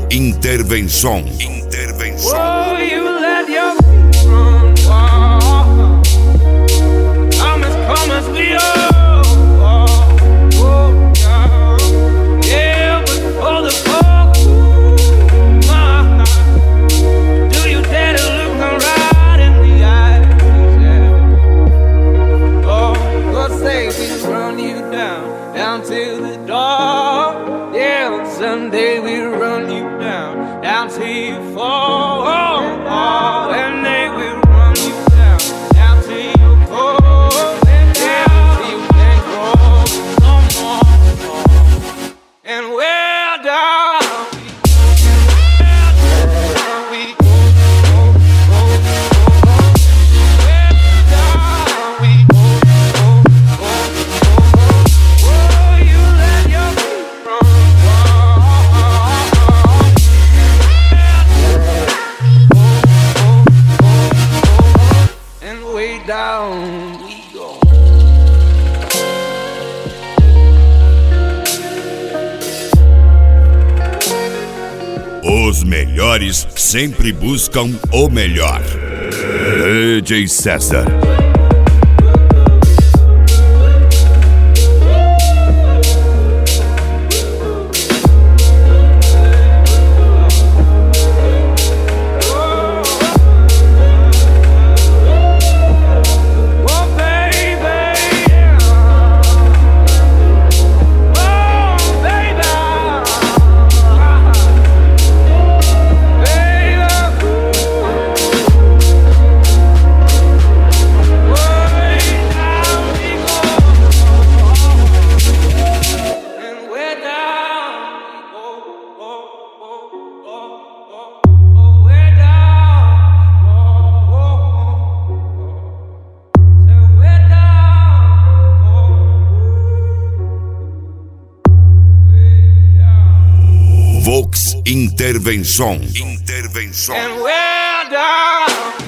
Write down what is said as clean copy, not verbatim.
Intervenção. Oh, you let your feet run wild. Come as we are. Yeah, but for the fall, do you dare to look me right in the eyes? Yeah. Oh, God say we run you down to the door. Yeah, someday we run you down till you fall. And they will run you down till you fall. Yeah, till you can't grow no more. And we're down. Down we go. Os melhores sempre buscam o melhor. DJ César. Vox Intervenção. And we're down.